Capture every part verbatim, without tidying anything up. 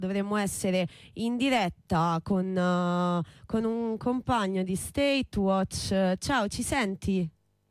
Dovremmo essere in diretta con, uh, con un compagno di State Watch. Ciao, ci senti?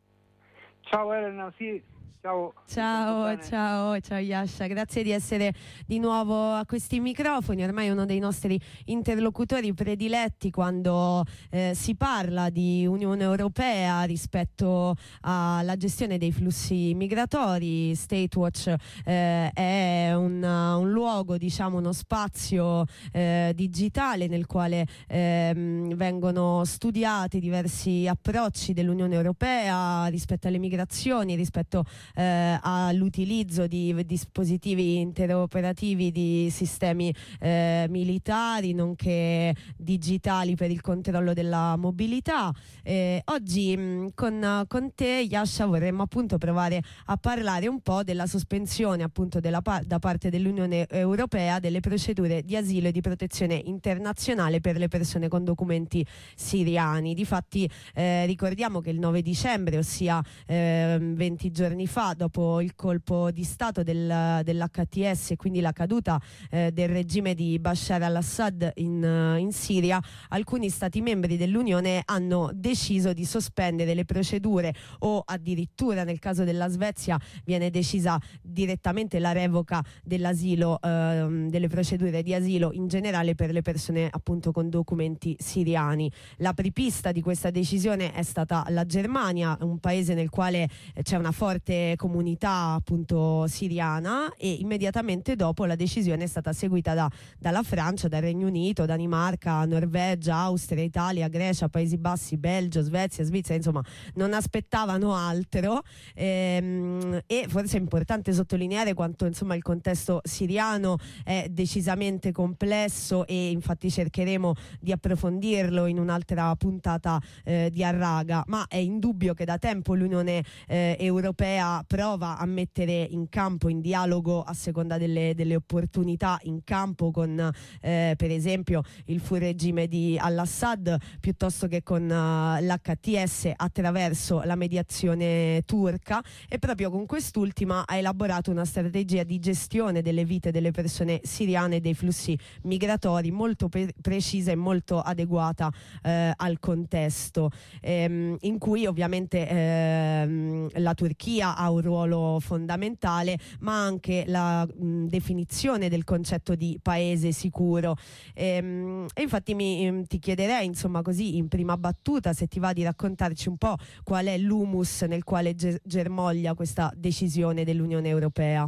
Ciao Elena, sì, ciao. Ciao, ciao, ciao Yasha, grazie di essere di nuovo a questi microfoni. Ormai è uno dei nostri interlocutori prediletti quando eh, si parla di Unione Europea rispetto alla gestione dei flussi migratori. State Watch eh, è un, un luogo, diciamo uno spazio eh, digitale nel quale ehm, vengono studiati diversi approcci dell'Unione Europea rispetto alle migrazioni, rispetto eh, all'utilizzo di dispositivi interoperativi di sistemi eh, militari nonché digitali per il controllo della mobilità. Eh, oggi mh, con, con te Yasha vorremmo appunto provare a parlare un po' della sospensione appunto della pa- da parte dell'Unione Europea delle procedure di asilo e di protezione internazionale per le persone con documenti siriani. Difatti eh, ricordiamo che il nove dicembre, ossia eh, venti giorni fa, dopo il colpo di stato del, dell'H T S e quindi la caduta eh, del regime di Bashar al-Assad in, in Siria, alcuni stati membri dell'Unione hanno deciso di sospendere le procedure, o addirittura nel caso della Svezia viene decisa direttamente la revoca dell'asilo, ehm, delle procedure di asilo in generale per le persone appunto con documenti siriani. La apripista di questa decisione è stata la Germania, un paese nel quale c'è una forte comunità appunto siriana, e immediatamente dopo la decisione è stata seguita da, dalla Francia, dal Regno Unito, Danimarca, Norvegia, Austria, Italia, Grecia, Paesi Bassi, Belgio, Svezia, Svizzera. Insomma, non aspettavano altro, ehm, e forse è importante sottolineare quanto insomma il contesto siriano è decisamente complesso, e infatti cercheremo di approfondirlo in un'altra puntata eh, di Arraga, ma è indubbio che da tempo l'Unione eh, Europea prova a mettere in campo, in dialogo a seconda delle, delle opportunità, in campo con eh, per esempio il full regime di al-Assad, piuttosto che con uh, l'H T S attraverso la mediazione turca, e proprio con quest'ultima ha elaborato una strategia di gestione delle vite delle persone siriane e dei flussi migratori molto pre- precisa e molto adeguata eh, al contesto, ehm, in cui ovviamente ehm, la Turchia ha un ruolo fondamentale, ma anche la mh, definizione del concetto di paese sicuro. Ehm, e infatti mi, ti chiederei, insomma, così in prima battuta, se ti va di raccontarci un po' qual è l'humus nel quale ge- germoglia questa decisione dell'Unione Europea.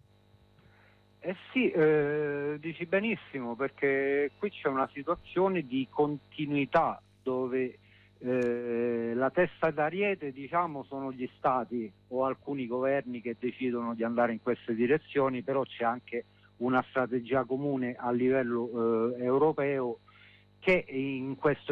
Eh sì, eh, dici benissimo, perché qui c'è una situazione di continuità dove eh, la testa d'ariete, diciamo, sono gli stati o alcuni governi che decidono di andare in queste direzioni, però c'è anche una strategia comune a livello eh, europeo, che in questo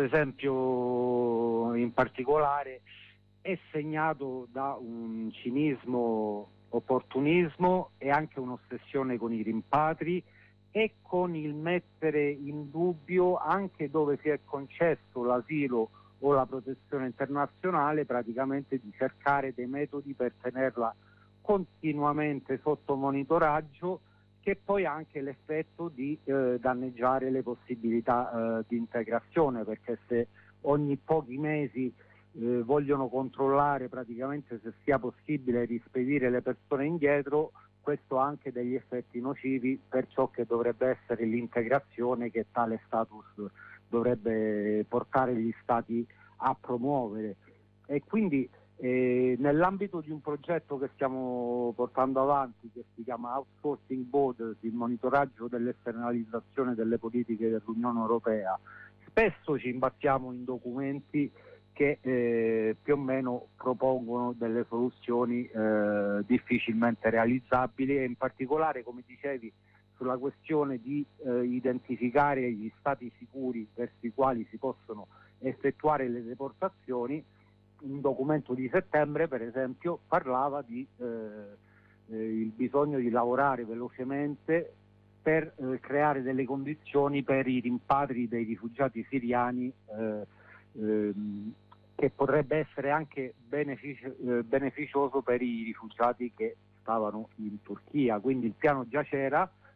esempio in particolare è segnato da un cinismo, opportunismo e anche un'ossessione con i rimpatri e con il mettere in dubbio, anche dove si è concesso l'asilo o la protezione internazionale, praticamente di cercare dei metodi per tenerla continuamente sotto monitoraggio, che poi ha anche l'effetto di eh, danneggiare le possibilità eh, di integrazione, perché se ogni pochi mesi eh, vogliono controllare praticamente se sia possibile rispedire le persone indietro, questo ha anche degli effetti nocivi per ciò che dovrebbe essere l'integrazione che tale status dovrebbe portare gli stati a promuovere. E quindi eh, nell'ambito di un progetto che stiamo portando avanti, che si chiama Outsourcing Borders, il monitoraggio dell'esternalizzazione delle politiche dell'Unione Europea, spesso ci imbattiamo in documenti che eh, più o meno propongono delle soluzioni eh, difficilmente realizzabili, e in particolare, come dicevi, sulla questione di eh, identificare gli stati sicuri verso i quali si possono effettuare le deportazioni. Un documento di settembre, per esempio, parlava di eh, eh, il bisogno di lavorare velocemente per eh, creare delle condizioni per i rimpatri dei rifugiati siriani, eh, ehm, che potrebbe essere anche beneficio, eh, beneficioso per i rifugiati che stavano in Turchia. Quindi il piano già c'era,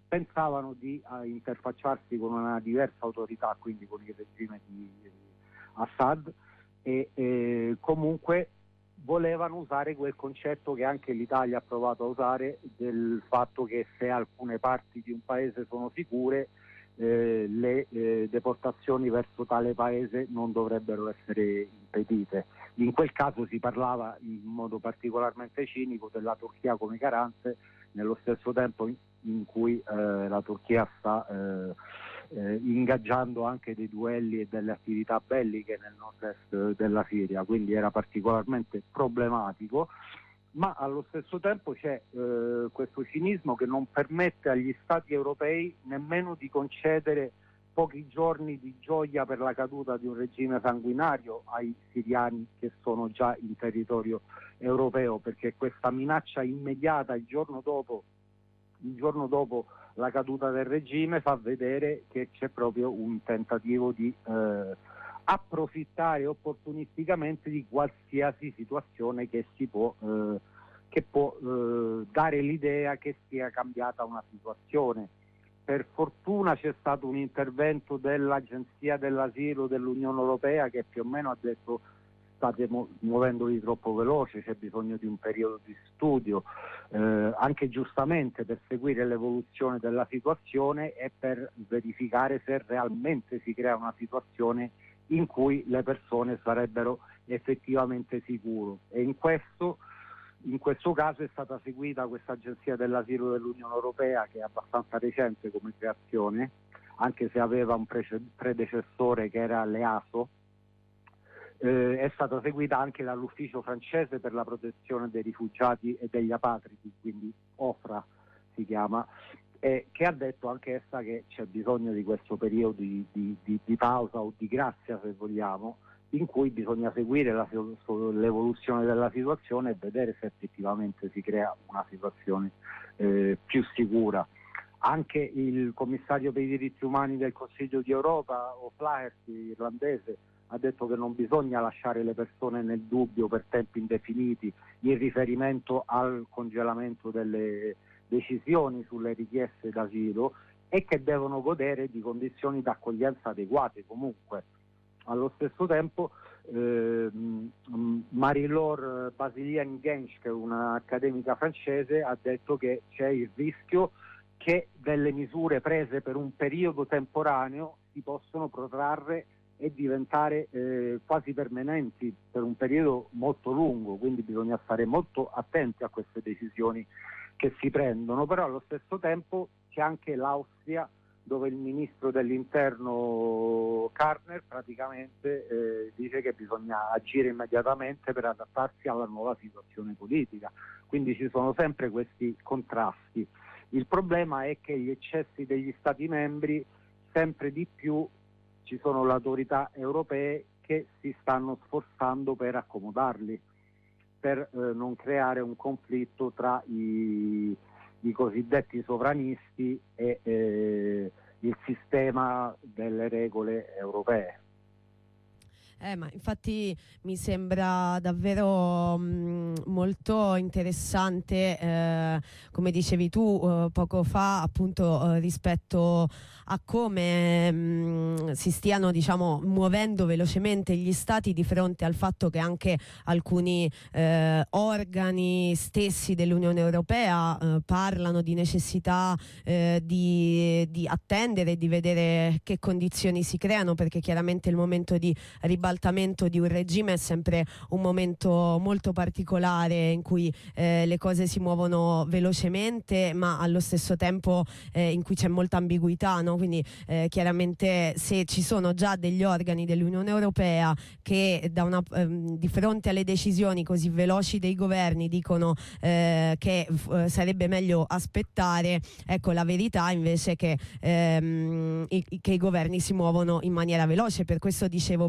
pensavano di uh, interfacciarsi con una diversa autorità, quindi con il regime di, di Assad, e eh, comunque volevano usare quel concetto che anche l'Italia ha provato a usare, del fatto che se alcune parti di un paese sono sicure, eh, le eh, deportazioni verso tale paese non dovrebbero essere impedite. In quel caso si parlava in modo particolarmente cinico della Turchia come garante, nello stesso tempo in, in cui eh, la Turchia sta eh, eh, ingaggiando anche dei duelli e delle attività belliche nel nord-est della Siria, quindi era particolarmente problematico, ma allo stesso tempo c'è eh, questo cinismo che non permette agli Stati europei nemmeno di concedere pochi giorni di gioia per la caduta di un regime sanguinario ai siriani che sono già in territorio europeo, perché questa minaccia immediata il giorno dopo, il giorno dopo la caduta del regime fa vedere che c'è proprio un tentativo di eh, approfittare opportunisticamente di qualsiasi situazione che si può eh, che può eh, dare l'idea che sia cambiata una situazione. Per fortuna c'è stato un intervento dell'Agenzia dell'Asilo dell'Unione Europea che più o meno ha detto: state mu- muovendovi troppo veloce, c'è bisogno di un periodo di studio, eh, anche giustamente per seguire l'evoluzione della situazione e per verificare se realmente si crea una situazione in cui le persone sarebbero effettivamente sicure. E in questo, in questo caso è stata seguita questa agenzia dell'asilo dell'Unione Europea, che è abbastanza recente come creazione, anche se aveva un prece- predecessore che era l'EASO. Eh, è stata seguita anche dall'ufficio francese per la protezione dei rifugiati e degli apatridi, quindi OFRA si chiama, e che ha detto anche essa che c'è bisogno di questo periodo di, di, di, di pausa o di grazia, se vogliamo, in cui bisogna seguire la, l'evoluzione della situazione e vedere se effettivamente si crea una situazione eh, più sicura. Anche il commissario per i diritti umani del Consiglio d'Europa, O'Flaherty, irlandese, ha detto che non bisogna lasciare le persone nel dubbio per tempi indefiniti in riferimento al congelamento delle decisioni sulle richieste d'asilo e che devono godere di condizioni d'accoglienza adeguate comunque. Allo stesso tempo eh, Marie-Laure Basilien-Gensch, che è un'accademica francese, ha detto che c'è il rischio che delle misure prese per un periodo temporaneo si possono protrarre e diventare eh, quasi permanenti per un periodo molto lungo, quindi bisogna stare molto attenti a queste decisioni che si prendono. Però allo stesso tempo c'è anche l'Austria, dove il ministro dell'interno Karner praticamente eh, dice che bisogna agire immediatamente per adattarsi alla nuova situazione politica, quindi ci sono sempre questi contrasti. Il problema è che gli eccessi degli Stati membri sempre di più ci sono le autorità europee che si stanno sforzando per accomodarli, per eh, non creare un conflitto tra i, i cosiddetti sovranisti e eh, il sistema delle regole europee. Eh, ma infatti mi sembra davvero mh, molto interessante, eh, come dicevi tu eh, poco fa, appunto eh, rispetto a come mh, si stiano, diciamo, muovendo velocemente gli stati di fronte al fatto che anche alcuni eh, organi stessi dell'Unione Europea eh, parlano di necessità eh, di, di attendere e di vedere che condizioni si creano, perché chiaramente il momento di ribaltamento di un regime è sempre un momento molto particolare in cui eh, le cose si muovono velocemente, ma allo stesso tempo eh, in cui c'è molta ambiguità, no? Quindi eh, chiaramente se ci sono già degli organi dell'Unione Europea che da una, ehm, di fronte alle decisioni così veloci dei governi dicono eh, che f- sarebbe meglio aspettare, ecco la verità invece che, ehm, i, che i governi si muovono in maniera veloce. Per questo dicevo prima che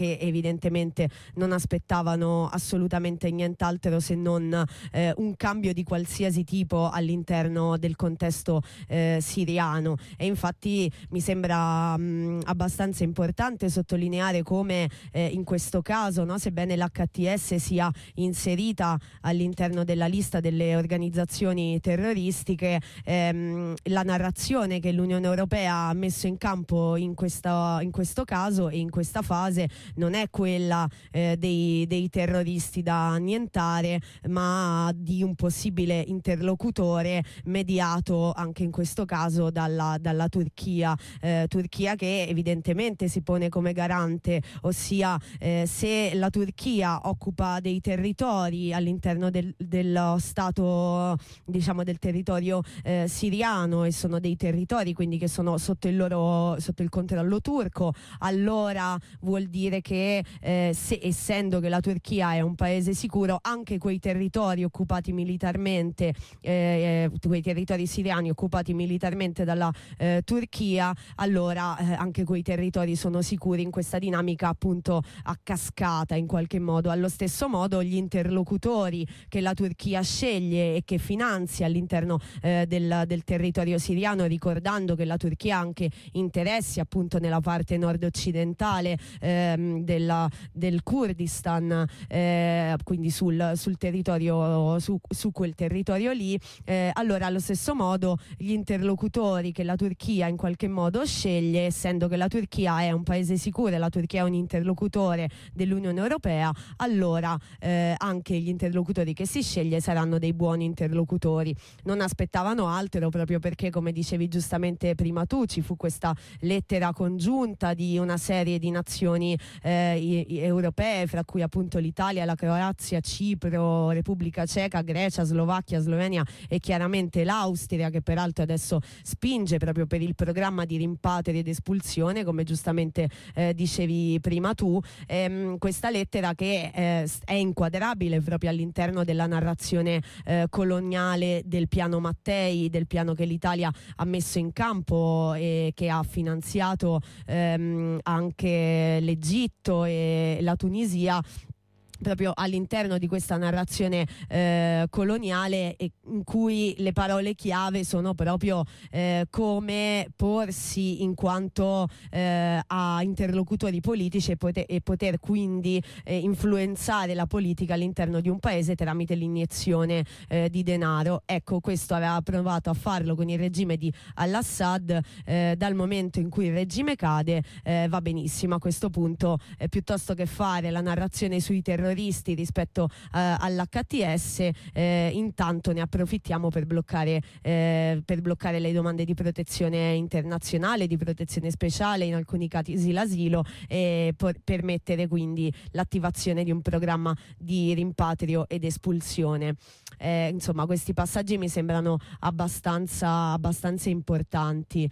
che evidentemente non aspettavano assolutamente nient'altro se non eh, un cambio di qualsiasi tipo all'interno del contesto eh, siriano. E infatti mi sembra mh, abbastanza importante sottolineare come eh, in questo caso, no, sebbene l'H T S sia inserita all'interno della lista delle organizzazioni terroristiche, ehm, la narrazione che l'Unione Europea ha messo in campo in, questa, in questo caso e in questa fase non è quella eh, dei, dei terroristi da annientare, ma di un possibile interlocutore mediato anche in questo caso dalla, dalla Turchia, eh, Turchia che evidentemente si pone come garante, ossia eh, se la Turchia occupa dei territori all'interno del, dello Stato, diciamo del territorio eh, siriano, e sono dei territori quindi che sono sotto il loro sotto il controllo turco, allora vuol dire che eh, se, essendo che la Turchia è un paese sicuro, anche quei territori occupati militarmente, eh, quei territori siriani occupati militarmente dalla eh, Turchia, allora eh, anche quei territori sono sicuri in questa dinamica appunto a cascata in qualche modo. Allo stesso modo gli interlocutori che la Turchia sceglie e che finanzia all'interno eh, del, del territorio siriano, ricordando che la Turchia ha anche interessi appunto nella parte nord-occidentale ehm, della, del Kurdistan, eh, quindi sul, sul territorio su, su quel territorio lì, eh, allora allo stesso modo gli interlocutori che la Turchia in qualche modo sceglie, essendo che la Turchia è un paese sicuro e la Turchia è un interlocutore dell'Unione Europea, allora eh, anche gli interlocutori che si sceglie saranno dei buoni interlocutori. Non aspettavano altro, proprio perché, come dicevi giustamente prima tu, ci fu questa lettera congiunta di una serie di nazioni eh, europee, fra cui appunto l'Italia, la Croazia, Cipro, Repubblica Ceca, Grecia, Slovacchia, Slovenia e chiaramente l'Austria, che peraltro adesso spinge proprio per il programma di rimpatrio ed espulsione, come giustamente eh, dicevi prima tu. Ehm, questa lettera che eh, è inquadrabile proprio all'interno della narrazione eh, coloniale del piano Mattei, del piano che l'Italia ha messo in campo e che ha finanziato ehm, anche l'Egitto e la Tunisia, proprio all'interno di questa narrazione eh, coloniale, e in cui le parole chiave sono proprio eh, come porsi in quanto eh, a interlocutori politici e poter, e poter quindi eh, influenzare la politica all'interno di un paese tramite l'iniezione eh, di denaro. Ecco, questo aveva provato a farlo con il regime di al-Assad. Eh, dal momento in cui il regime cade eh, va benissimo. A questo punto eh, piuttosto che fare la narrazione sui terroristi rispetto eh, all'H T S, eh, intanto ne approfittiamo per bloccare, eh, per bloccare le domande di protezione internazionale, di protezione speciale, in alcuni casi l'asilo, e por- permettere quindi l'attivazione di un programma di rimpatrio ed espulsione. Eh, insomma, questi passaggi mi sembrano abbastanza, abbastanza importanti.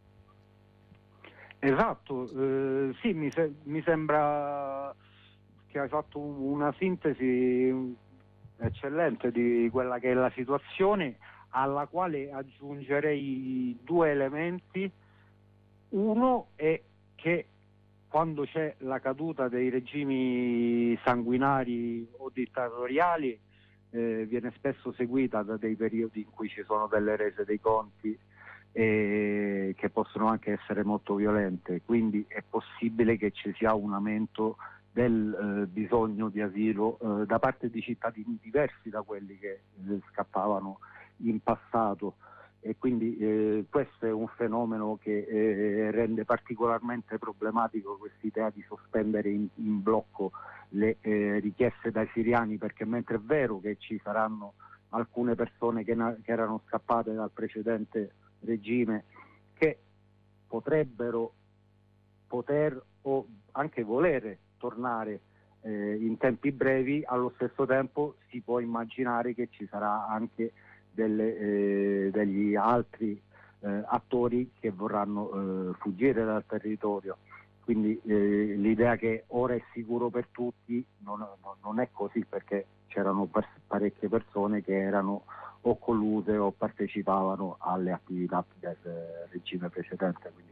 Esatto, eh, sì, mi, se- mi sembra che hai fatto una sintesi eccellente di quella che è la situazione, alla quale aggiungerei due elementi. Uno è che quando c'è la caduta dei regimi sanguinari o dittatoriali eh, viene spesso seguita da dei periodi in cui ci sono delle rese dei conti eh, che possono anche essere molto violente, quindi è possibile che ci sia un aumento del eh, bisogno di asilo eh, da parte di cittadini diversi da quelli che eh, scappavano in passato, e quindi eh, questo è un fenomeno che eh, rende particolarmente problematico quest'idea di sospendere in, in blocco le eh, richieste dai siriani, perché mentre è vero che ci saranno alcune persone che, na- che erano scappate dal precedente regime che potrebbero poter o anche volere tornare eh, in tempi brevi, allo stesso tempo si può immaginare che ci sarà anche delle, eh, degli altri eh, attori che vorranno eh, fuggire dal territorio. Quindi eh, l'idea che ora è sicuro per tutti non, non è così, perché c'erano pers- parecchie persone che erano o colluse o partecipavano alle attività del regime precedente, quindi questa è una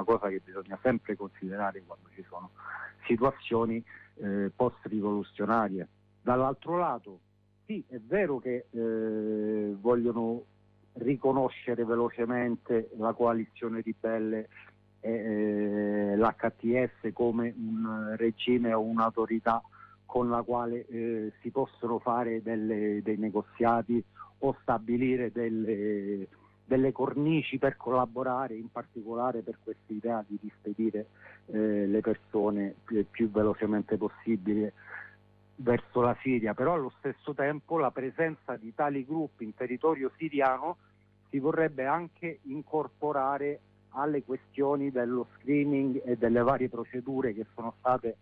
cosa che bisogna sempre considerare quando ci sono situazioni eh, post-rivoluzionarie. Dall'altro lato, sì, è vero che eh, vogliono riconoscere velocemente la coalizione ribelle e eh, l'H T S come un regime o un'autorità con la quale eh, si possono fare delle, dei negoziati o stabilire delle, delle cornici per collaborare, in particolare per questa idea di rispedire eh, le persone più, più velocemente possibile verso la Siria. Però allo stesso tempo la presenza di tali gruppi in territorio siriano si vorrebbe anche incorporare alle questioni dello screening e delle varie procedure che sono state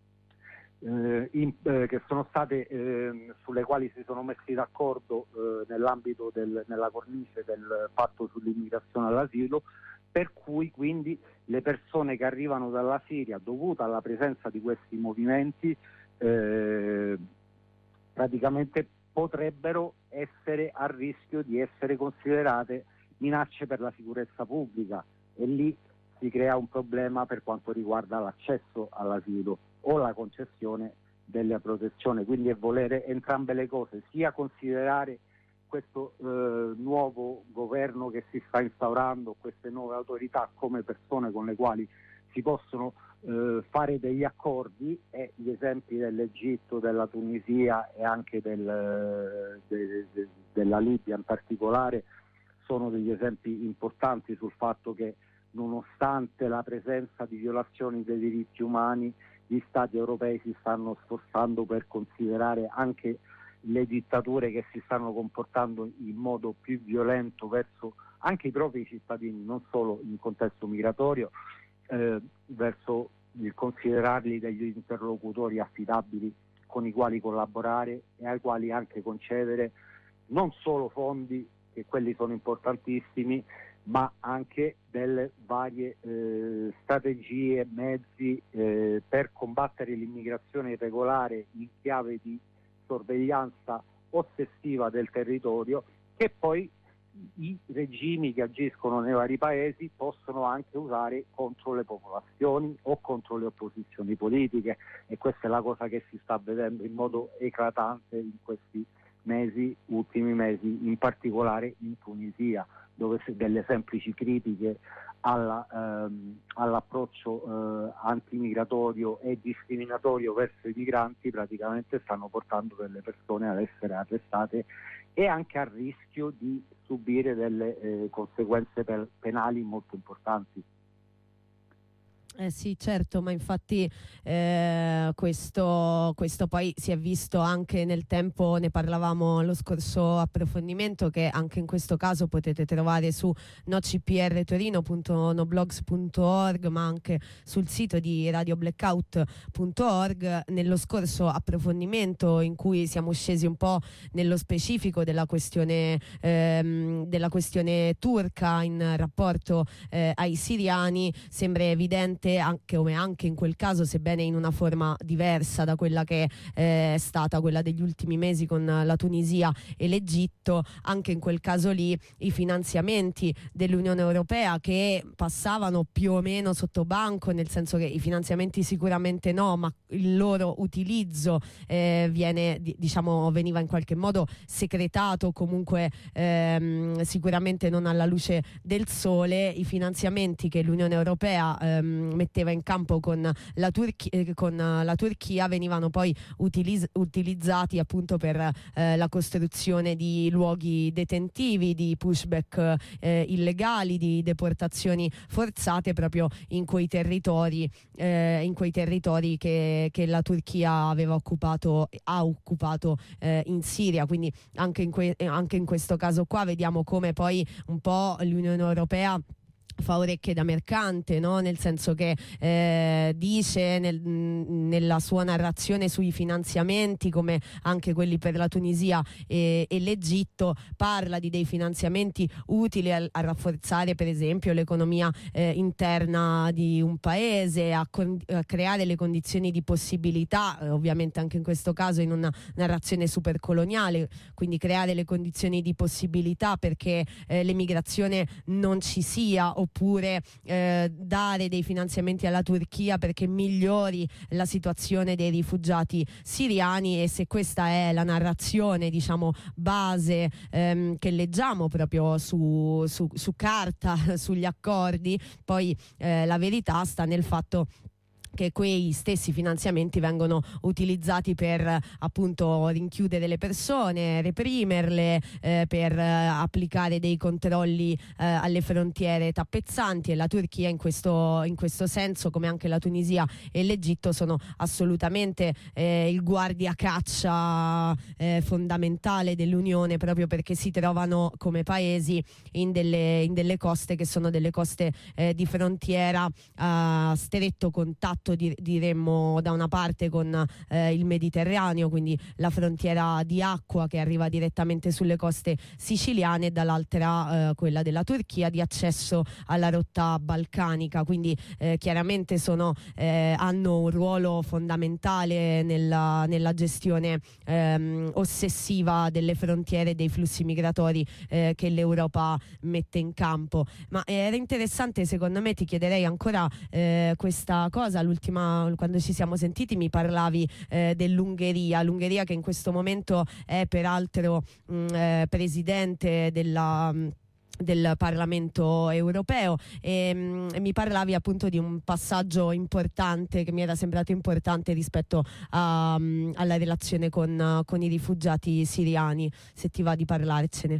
eh, in, eh, che sono state eh, sulle quali si sono messi d'accordo eh, nell'ambito del, nella cornice del patto sull'immigrazione all'asilo, per cui quindi le persone che arrivano dalla Siria, dovuta alla presenza di questi movimenti, eh, praticamente potrebbero essere a rischio di essere considerate minacce per la sicurezza pubblica, e lì si crea un problema per quanto riguarda l'accesso all'asilo o la concessione della protezione. Quindi è volere entrambe le cose, sia considerare questo eh, nuovo governo che si sta instaurando, queste nuove autorità come persone con le quali si possono eh, fare degli accordi, e gli esempi dell'Egitto, della Tunisia e anche del, de, de, della Libia in particolare sono degli esempi importanti sul fatto che, nonostante la presenza di violazioni dei diritti umani, gli Stati europei si stanno sforzando per considerare anche le dittature che si stanno comportando in modo più violento verso anche i propri cittadini, non solo in contesto migratorio, eh, verso il considerarli degli interlocutori affidabili con i quali collaborare e ai quali anche concedere non solo fondi, che quelli sono importantissimi, ma anche delle varie eh, strategie, mezzi eh, per combattere l'immigrazione irregolare in chiave di sorveglianza ossessiva del territorio, che poi i regimi che agiscono nei vari paesi possono anche usare contro le popolazioni o contro le opposizioni politiche, e questa è la cosa che si sta vedendo in modo eclatante in questi mesi, ultimi mesi, in particolare in Tunisia, dove delle semplici critiche alla, ehm, all'approccio eh, antimigratorio e discriminatorio verso i migranti praticamente stanno portando delle persone ad essere arrestate e anche a rischio di subire delle eh, conseguenze per, penali molto importanti. Eh sì, certo, ma infatti eh, questo, questo poi si è visto anche nel tempo, ne parlavamo allo scorso approfondimento, che anche in questo caso potete trovare su nocprtorino punto noblogs punto org, ma anche sul sito di radio blackout punto org. Nello scorso approfondimento, in cui siamo scesi un po' nello specifico della questione, ehm, della questione turca in rapporto eh, ai siriani, sembra evidente anche come anche in quel caso, sebbene in una forma diversa da quella che eh, è stata quella degli ultimi mesi con la Tunisia e l'Egitto, anche in quel caso lì i finanziamenti dell'Unione Europea, che passavano più o meno sotto banco, nel senso che i finanziamenti sicuramente no, ma il loro utilizzo eh, viene, diciamo, veniva in qualche modo secretato, comunque ehm, sicuramente non alla luce del sole. I finanziamenti che l'Unione Europea ehm, metteva in campo con la, Turchi- eh, con la Turchia venivano poi utiliz- utilizzati appunto per eh, la costruzione di luoghi detentivi, di pushback eh, illegali, di deportazioni forzate proprio in quei territori, eh, in quei territori che, che la Turchia aveva occupato, ha occupato eh, in Siria. Quindi anche in, que- anche in questo caso qua vediamo come poi un po' l'Unione Europea fa orecchie da mercante, no? Nel senso che eh, dice nel, nella sua narrazione sui finanziamenti, come anche quelli per la Tunisia e, e l'Egitto, parla di dei finanziamenti utili a, a rafforzare per esempio l'economia eh, interna di un paese, a, con, a creare le condizioni di possibilità, eh, ovviamente anche in questo caso in una narrazione super coloniale, quindi creare le condizioni di possibilità perché eh, l'emigrazione non ci sia, o oppure eh, dare dei finanziamenti alla Turchia perché migliori la situazione dei rifugiati siriani. E se questa è la narrazione, diciamo, base ehm, che leggiamo proprio su, su, su carta, sugli accordi, poi eh, la verità sta nel fatto che quei stessi finanziamenti vengono utilizzati per appunto rinchiudere le persone, reprimerle, eh, per eh, applicare dei controlli eh, alle frontiere tappezzanti, e la Turchia in questo, in questo senso, come anche la Tunisia e l'Egitto, sono assolutamente eh, il guardiacaccia eh, fondamentale dell'Unione, proprio perché si trovano come paesi in delle, in delle coste che sono delle coste eh, di frontiera a stretto contatto, diremmo, da una parte con eh, il Mediterraneo, quindi la frontiera di acqua che arriva direttamente sulle coste siciliane, e dall'altra eh, quella della Turchia di accesso alla rotta balcanica, quindi eh, chiaramente sono, eh, hanno un ruolo fondamentale nella, nella gestione ehm, ossessiva delle frontiere e dei flussi migratori eh, che l'Europa mette in campo. Ma eh, era interessante, secondo me, ti chiederei ancora eh, questa cosa. L'ultima, quando ci siamo sentiti, mi parlavi eh, dell'Ungheria, l'Ungheria che in questo momento è peraltro mh, eh, presidente della mh, del Parlamento europeo, e mh, mi parlavi appunto di un passaggio importante che mi era sembrato importante rispetto a, mh, alla relazione con, con i rifugiati siriani, se ti va di parlarcene.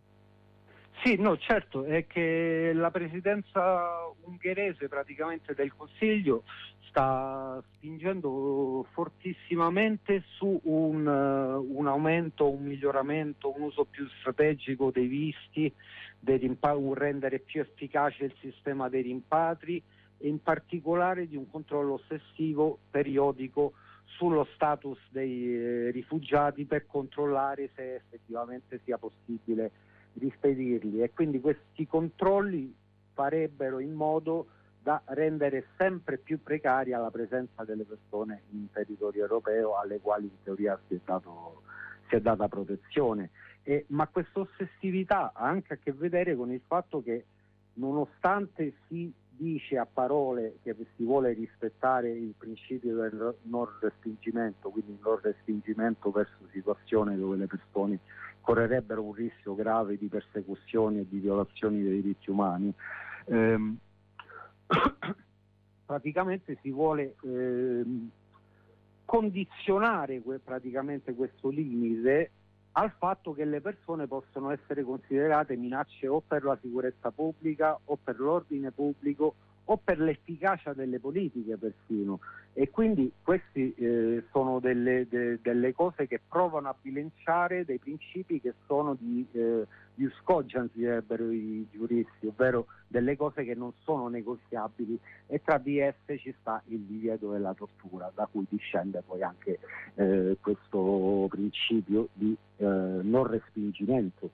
Sì, no, certo, è che la presidenza ungherese praticamente del Consiglio sta spingendo fortissimamente su un, uh, un aumento, un miglioramento, un uso più strategico dei visti, dei rimpatri, un rendere più efficace il sistema dei rimpatri, e in particolare di un controllo ossessivo periodico sullo status dei eh, rifugiati, per controllare se effettivamente sia possibile rispedirli. E quindi questi controlli farebbero in modo da rendere sempre più precaria la presenza delle persone in territorio europeo, alle quali in teoria si è, dato, si è data protezione. E, ma questa ossessività ha anche a che vedere con il fatto che, nonostante si dice a parole che si vuole rispettare il principio del non respingimento, quindi il non respingimento verso situazioni dove le persone correrebbero un rischio grave di persecuzioni e di violazioni dei diritti umani, ehm, praticamente si vuole ehm, condizionare que- praticamente questo limite al fatto che le persone possono essere considerate minacce o per la sicurezza pubblica o per l'ordine pubblico o per l'efficacia delle politiche persino. E quindi queste eh, sono delle, de, delle cose che provano a bilanciare dei principi che sono di eh, ius cogens, direbbero i giuristi, ovvero delle cose che non sono negoziabili, e tra di esse ci sta il divieto della tortura, da cui discende poi anche eh, questo principio di eh, non respingimento.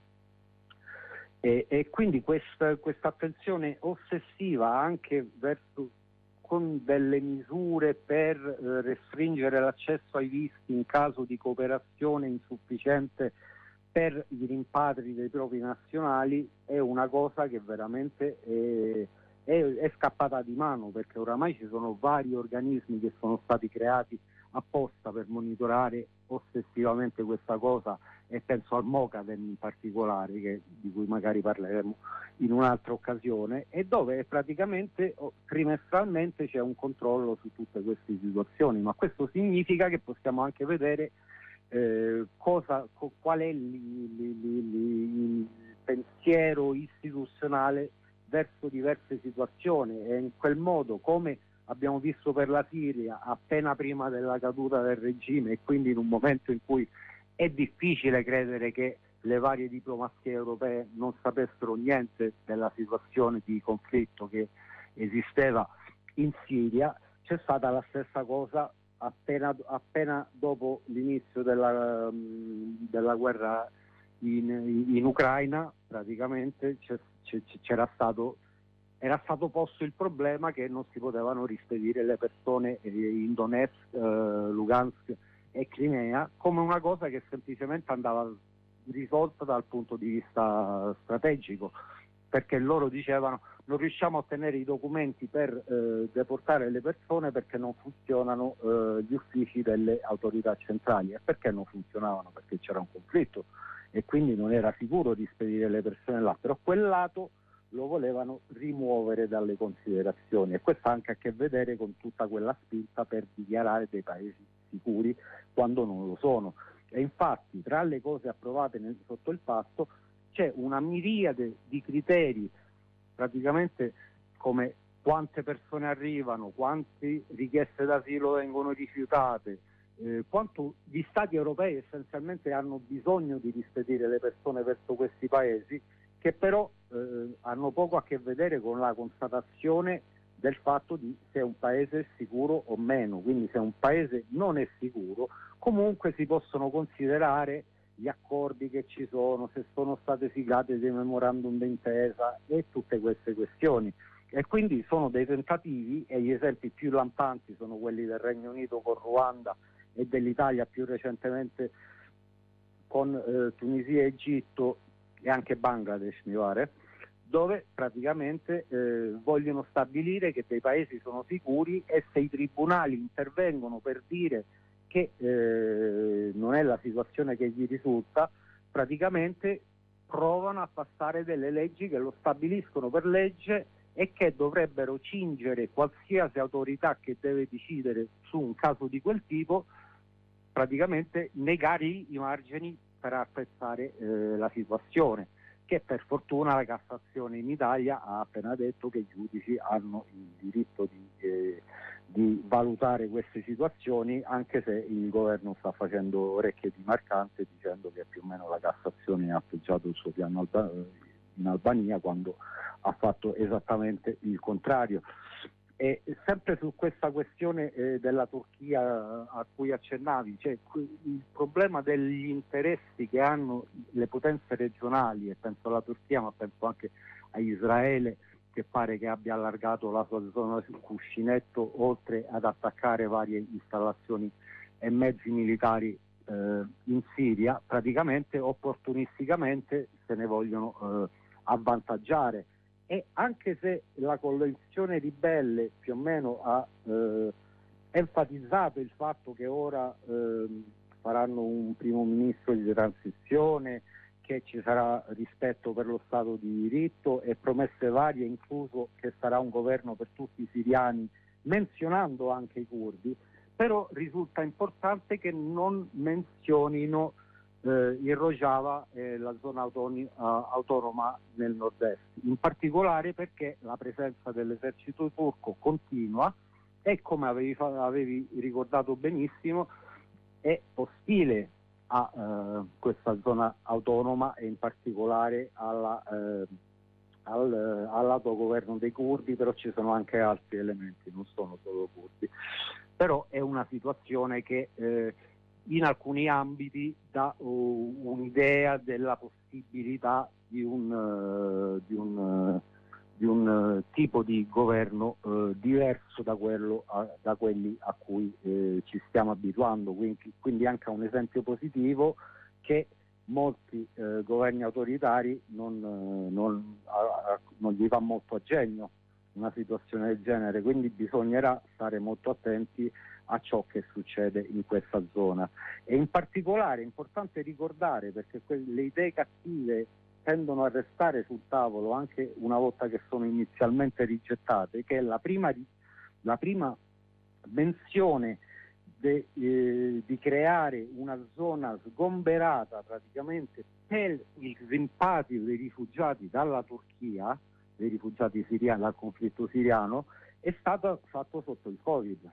E, e quindi questa, questa attenzione ossessiva anche verso, con delle misure per eh, restringere l'accesso ai visti in caso di cooperazione insufficiente per i rimpatri dei propri nazionali, è una cosa che veramente è, è, è scappata di mano, perché oramai ci sono vari organismi che sono stati creati apposta per monitorare ossessivamente questa cosa, e penso al Mocadem in particolare, che, di cui magari parleremo in un'altra occasione, e dove praticamente trimestralmente c'è un controllo su tutte queste situazioni. Ma questo significa che possiamo anche vedere eh, cosa, qual è il, il, il, il pensiero istituzionale verso diverse situazioni, e in quel modo, come abbiamo visto per la Siria appena prima della caduta del regime, e quindi in un momento in cui è difficile credere che le varie diplomazie europee non sapessero niente della situazione di conflitto che esisteva in Siria, c'è stata la stessa cosa appena, appena dopo l'inizio della, della guerra in, in Ucraina. Praticamente c'è, c'era stato era stato posto il problema che non si potevano rispedire le persone in Donetsk, eh, Lugansk e Crimea, come una cosa che semplicemente andava risolta dal punto di vista strategico. perché loro dicevano non riusciamo a ottenere i documenti per eh, deportare le persone perché non funzionano eh, gli uffici delle autorità centrali. E perché non funzionavano? Perché c'era un conflitto e quindi non era sicuro di spedire le persone là, però quel lato lo volevano rimuovere dalle considerazioni, e questo ha anche a che vedere con tutta quella spinta per dichiarare dei paesi sicuri quando non lo sono. E infatti tra le cose approvate nel, sotto il patto c'è una miriade di criteri, praticamente come quante persone arrivano, quante richieste d'asilo vengono rifiutate, eh, quanto gli stati europei essenzialmente hanno bisogno di rispedire le persone verso questi paesi, che però eh, hanno poco a che vedere con la constatazione del fatto di se un paese è sicuro o meno. Quindi se un paese non è sicuro, comunque si possono considerare gli accordi che ci sono, se sono state siglate dei memorandum d'intesa e tutte queste questioni. E quindi sono dei tentativi, e gli esempi più lampanti sono quelli del Regno Unito con Ruanda e dell'Italia più recentemente con eh, Tunisia e Egitto e anche Bangladesh, mi pare, dove praticamente eh, vogliono stabilire che dei paesi sono sicuri, e se i tribunali intervengono per dire che eh, non è la situazione che gli risulta, praticamente provano a passare delle leggi che lo stabiliscono per legge e che dovrebbero cingere qualsiasi autorità che deve decidere su un caso di quel tipo, praticamente negare i margini per apprezzare eh, la situazione, che per fortuna la Cassazione in Italia ha appena detto che i giudici hanno il diritto di, eh, di valutare queste situazioni, anche se il governo sta facendo orecchie di mercante dicendo che più o meno la Cassazione ha appoggiato il suo piano Alba- in Albania, quando ha fatto esattamente il contrario. E sempre su questa questione eh, della Turchia a cui accennavi, cioè, il problema degli interessi che hanno le potenze regionali, e penso alla Turchia ma penso anche a Israele, che pare che abbia allargato la sua zona sul cuscinetto oltre ad attaccare varie installazioni e mezzi militari eh, in Siria, praticamente opportunisticamente se ne vogliono eh, avvantaggiare. E anche se la coalizione ribelle più o meno ha eh, enfatizzato il fatto che ora eh, faranno un primo ministro di transizione, che ci sarà rispetto per lo Stato di diritto e promesse varie, incluso che sarà un governo per tutti i siriani, menzionando anche i curdi, però risulta importante che non menzionino Eh, il Rojava e la zona autoni- uh, autonoma nel nord-est, in particolare perché la presenza dell'esercito turco continua e, come avevi, fa- avevi ricordato benissimo, è ostile a uh, questa zona autonoma e in particolare alla, uh, al, uh, all'autogoverno dei curdi, però ci sono anche altri elementi, non sono solo curdi. Però è una situazione che eh, in alcuni ambiti dà uh, un'idea della possibilità di un, uh, di un, uh, di un uh, tipo di governo uh, diverso da, quello, a, da quelli a cui eh, ci stiamo abituando, quindi, quindi anche un esempio positivo che molti eh, governi autoritari non, uh, non, a, a, non gli va molto a genio una situazione del genere, quindi bisognerà stare molto attenti a ciò che succede in questa zona. E in particolare è importante ricordare, perché que- le idee cattive tendono a restare sul tavolo anche una volta che sono inizialmente rigettate, che è la prima, ri- la prima menzione de, eh, di creare una zona sgomberata praticamente per il rimpatrio dei rifugiati dalla Turchia, dei rifugiati siriani dal conflitto siriano, è stato fatto sotto il Covid.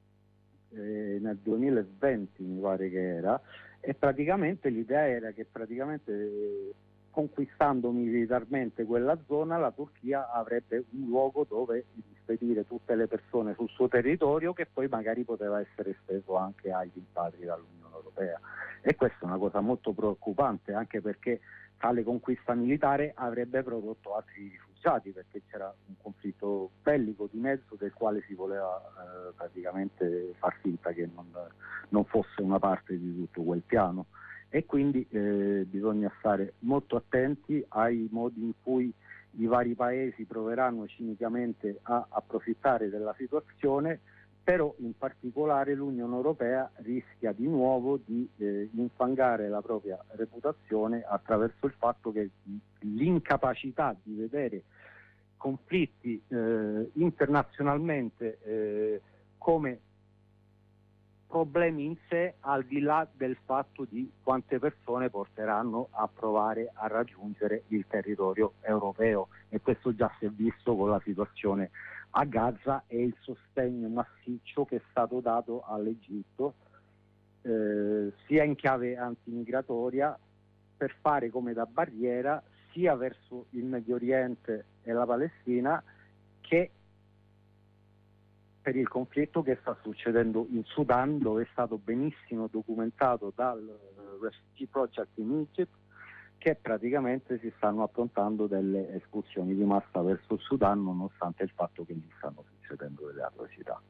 Eh, nel duemilaventi mi pare che era, e praticamente l'idea era che praticamente eh, conquistando militarmente quella zona la Turchia avrebbe un luogo dove spedire tutte le persone sul suo territorio, che poi magari poteva essere esteso anche agli rimpatri dall'Unione Europea. E questa è una cosa molto preoccupante, anche perché tale conquista militare avrebbe prodotto altri rifugiati, perché c'era un conflitto bellico di mezzo del quale si voleva eh, praticamente far finta che non, non fosse una parte di tutto quel piano. E quindi eh, bisogna stare molto attenti ai modi in cui i vari paesi proveranno cinicamente a approfittare della situazione, però in particolare l'Unione Europea rischia di nuovo di eh, infangare la propria reputazione attraverso il fatto che l'incapacità di vedere conflitti eh, internazionalmente eh, come problemi in sé, al di là del fatto di quante persone porteranno a provare a raggiungere il territorio europeo, e questo già si è visto con la situazione a Gaza e il sostegno massiccio che è stato dato all'Egitto eh, sia in chiave antimigratoria per fare come da barriera sia verso il Medio Oriente e la Palestina che per il conflitto che sta succedendo in Sudan, dove è stato benissimo documentato dal Refugee Project in Egypt che praticamente si stanno approntando delle espulsioni di massa verso il Sudan, nonostante il fatto che gli stanno succedendo delle atrocità.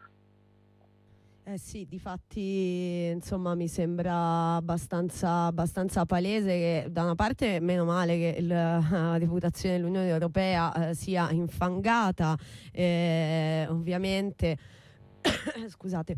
Eh sì, difatti insomma mi sembra abbastanza, abbastanza palese che da una parte meno male che il, la reputazione dell'Unione Europea eh, sia infangata, eh, ovviamente scusate.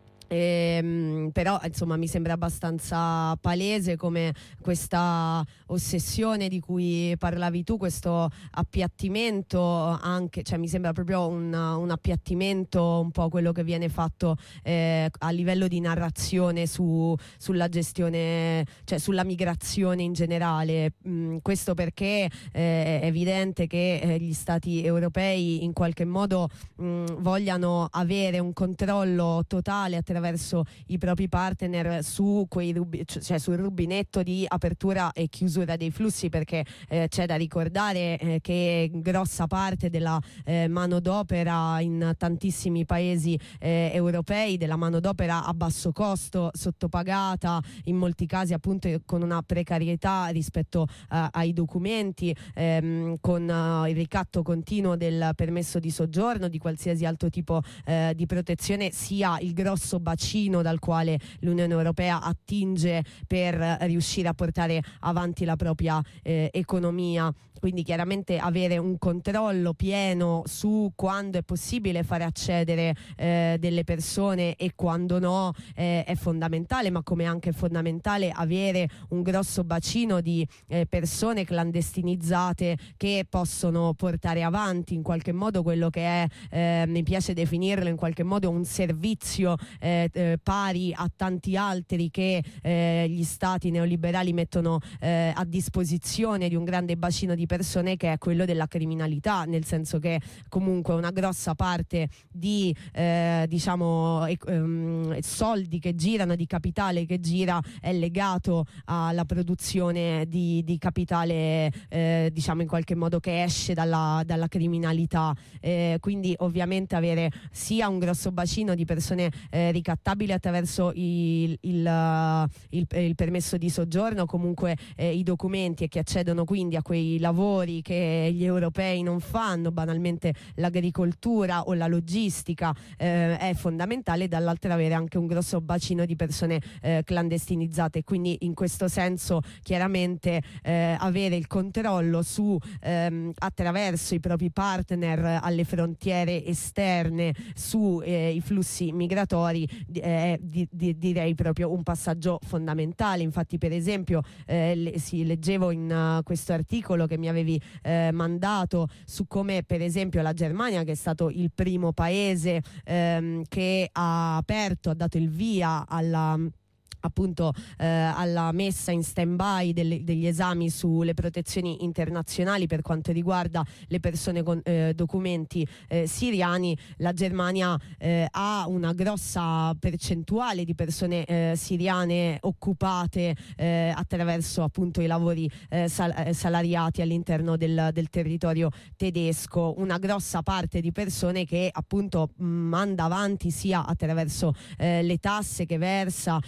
Ehm, però insomma mi sembra abbastanza palese come questa ossessione di cui parlavi tu, questo appiattimento anche, cioè mi sembra proprio un, un appiattimento un po' quello che viene fatto eh, a livello di narrazione su, sulla gestione, cioè sulla migrazione in generale. Mm, questo perché eh, è evidente che eh, gli stati europei in qualche modo mh, vogliano avere un controllo totale attraverso i propri partner su quei rubi, cioè sul rubinetto di apertura e chiusura dei flussi, perché eh, c'è da ricordare eh, che grossa parte della eh, manodopera in tantissimi paesi eh, europei, della manodopera a basso costo, sottopagata, in molti casi appunto con una precarietà rispetto eh, ai documenti, ehm, con eh, il ricatto continuo del permesso di soggiorno, di qualsiasi altro tipo eh, di protezione, sia il grosso bacino dal quale l'Unione Europea attinge per riuscire a portare avanti la propria eh, economia. Quindi chiaramente avere un controllo pieno su quando è possibile fare accedere eh, delle persone e quando no eh, è fondamentale, ma come anche è fondamentale avere un grosso bacino di eh, persone clandestinizzate che possono portare avanti in qualche modo quello che è, eh, mi piace definirlo in qualche modo, un servizio eh, eh, pari a tanti altri che eh, gli stati neoliberali mettono eh, a disposizione di un grande bacino di persone, che è quello della criminalità, nel senso che comunque una grossa parte di eh, diciamo e, um, soldi che girano, di capitale che gira, è legato alla produzione di, di capitale eh, diciamo in qualche modo che esce dalla, dalla criminalità, eh, quindi ovviamente avere sia un grosso bacino di persone eh, ricattabili attraverso il, il, il, il permesso di soggiorno, comunque eh, i documenti, e che accedono quindi a quei lavori che gli europei non fanno, banalmente l'agricoltura o la logistica, eh, è fondamentale, dall'altra avere anche un grosso bacino di persone eh, clandestinizzate. Quindi in questo senso chiaramente eh, avere il controllo su ehm, attraverso i propri partner alle frontiere esterne su eh, i flussi migratori è di, di, direi proprio un passaggio fondamentale. Infatti per esempio eh, le, sì, leggevo in uh, questo articolo che mi avevi eh, mandato su come per esempio la Germania, che è stato il primo paese ehm, che ha aperto, ha dato il via alla appunto eh, alla messa in stand-by delle, degli esami sulle protezioni internazionali per quanto riguarda le persone con eh, documenti eh, siriani. La Germania eh, ha una grossa percentuale di persone eh, siriane occupate eh, attraverso appunto i lavori eh, sal- salariati all'interno del, del territorio tedesco, una grossa parte di persone che appunto mh, manda avanti sia attraverso eh, le tasse che versa, eh,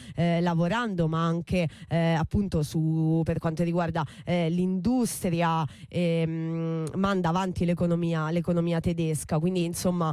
lavorando, ma anche eh, appunto su, per quanto riguarda eh, l'industria, ehm, manda avanti l'economia, l'economia tedesca. Quindi insomma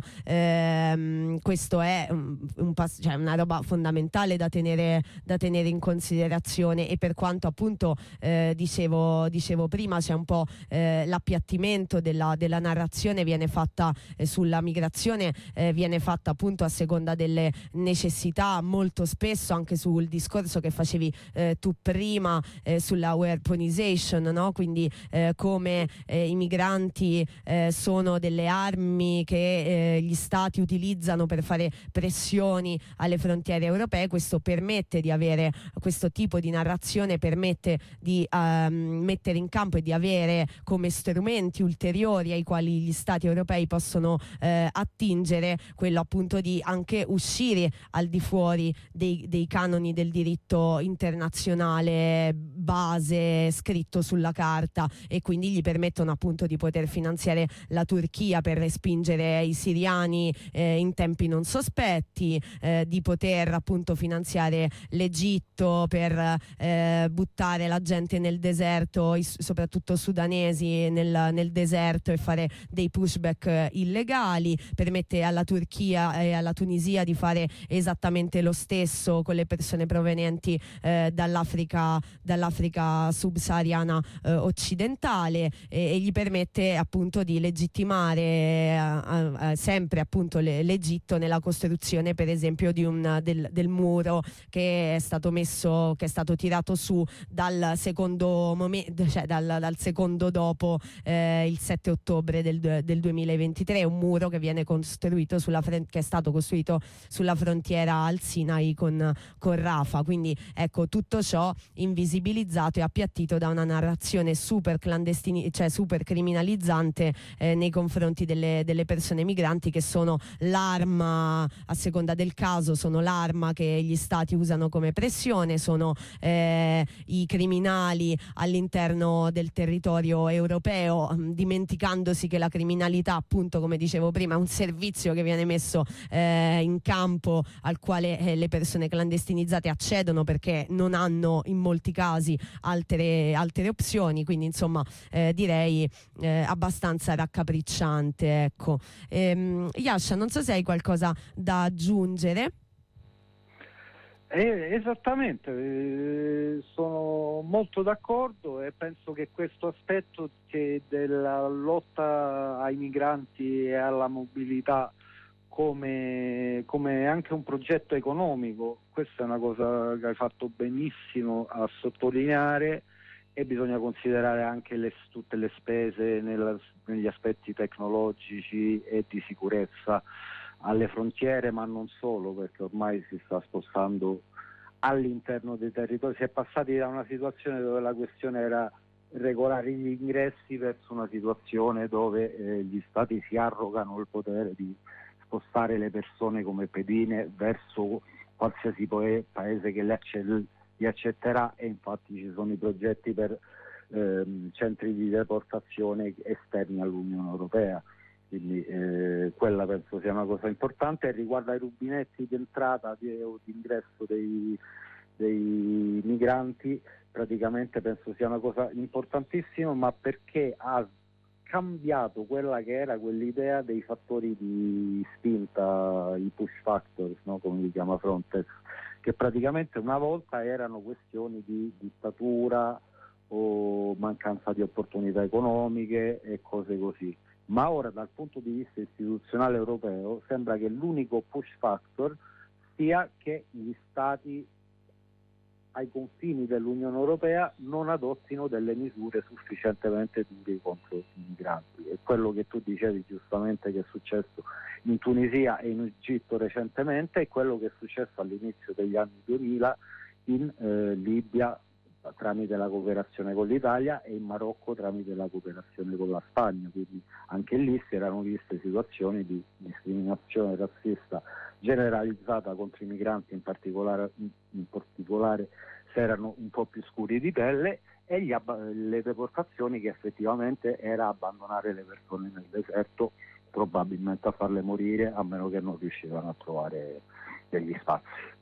ehm, questo è un, un pass- cioè una roba fondamentale da tenere, da tenere in considerazione. E per quanto appunto eh, dicevo, dicevo prima, c'è un po' eh, l'appiattimento della, della narrazione, viene fatta eh, sulla migrazione, eh, viene fatta appunto a seconda delle necessità, molto spesso anche sul discorso che facevi eh, tu prima eh, sulla weaponization, no? Quindi eh, come eh, i migranti eh, sono delle armi che eh, gli stati utilizzano per fare pressioni alle frontiere europee. Questo permette di avere questo tipo di narrazione, permette di ehm, mettere in campo e di avere come strumenti ulteriori ai quali gli stati europei possono eh, attingere quello appunto di anche uscire al di fuori dei, dei canoni del diritto internazionale base scritto sulla carta, e quindi gli permettono appunto di poter finanziare la Turchia per respingere i siriani eh, in tempi non sospetti, eh, di poter appunto finanziare l'Egitto per eh, buttare la gente nel deserto, i, soprattutto sudanesi nel, nel deserto, e fare dei pushback eh, illegali. Permette alla Turchia e alla Tunisia di fare esattamente lo stesso con le persone provenienti eh, dall'Africa, dall'Africa subsahariana eh, occidentale, e, e gli permette appunto di legittimare eh, eh, sempre appunto le, l'Egitto nella costruzione per esempio di un, del, del muro che è stato messo, che è stato tirato su dal secondo momento, cioè dal, dal secondo dopo eh, il sette ottobre del, del duemilaventitré, un muro che viene costruito sulla che è stato costruito sulla frontiera al Sinai con, con Rafah. Quindi ecco, tutto ciò invisibilizzato e appiattito da una narrazione super clandestina, cioè super criminalizzante eh, nei confronti delle, delle persone migranti, che sono l'arma, a seconda del caso, sono l'arma che gli stati usano come pressione, sono eh, i criminali all'interno del territorio europeo, mh, dimenticandosi che la criminalità, appunto come dicevo prima, è un servizio che viene messo eh, in campo, al quale eh, le persone clandestinizzate accedono perché non hanno in molti casi altre, altre opzioni. Quindi insomma eh, direi eh, abbastanza raccapricciante, ecco. Ehm, Yasha, non so se hai qualcosa da aggiungere. Eh, esattamente, eh, sono molto d'accordo, e penso che questo aspetto che della lotta ai migranti e alla mobilità come, come anche un progetto economico, questa è una cosa che hai fatto benissimo a sottolineare, e bisogna considerare anche le, tutte le spese nella, negli aspetti tecnologici e di sicurezza alle frontiere, ma non solo, perché ormai si sta spostando all'interno dei territori. Si è passati da una situazione dove la questione era regolare gli ingressi verso una situazione dove eh, gli stati si arrogano il potere di spostare le persone come pedine verso qualsiasi paese che le accel- li accetterà, e infatti ci sono i progetti per ehm, centri di deportazione esterni all'Unione Europea. Quindi eh, quella penso sia una cosa importante. Riguardo ai rubinetti di entrata di, o di ingresso dei, dei migranti, praticamente penso sia una cosa importantissima, ma perché ha cambiato quella che era quell'idea dei fattori di spinta, i push factors, no? Come li chiama Frontex, che praticamente una volta erano questioni di dittatura o mancanza di opportunità economiche e cose così. Ma ora dal punto di vista istituzionale europeo sembra che l'unico push factor sia che gli stati ai confini dell'Unione Europea non adottino delle misure sufficientemente dure contro i migranti. E quello che tu dicevi giustamente che è successo in Tunisia e in Egitto recentemente è quello che è successo all'inizio degli anni duemila in eh, Libia tramite la cooperazione con l'Italia e in Marocco tramite la cooperazione con la Spagna. Quindi anche lì si erano viste situazioni di discriminazione razzista generalizzata contro i migranti, in particolare, in particolare se erano un po' più scuri di pelle, e gli ab- le deportazioni, che effettivamente era abbandonare le persone nel deserto, probabilmente a farle morire, a meno che non riuscivano a trovare degli spazi.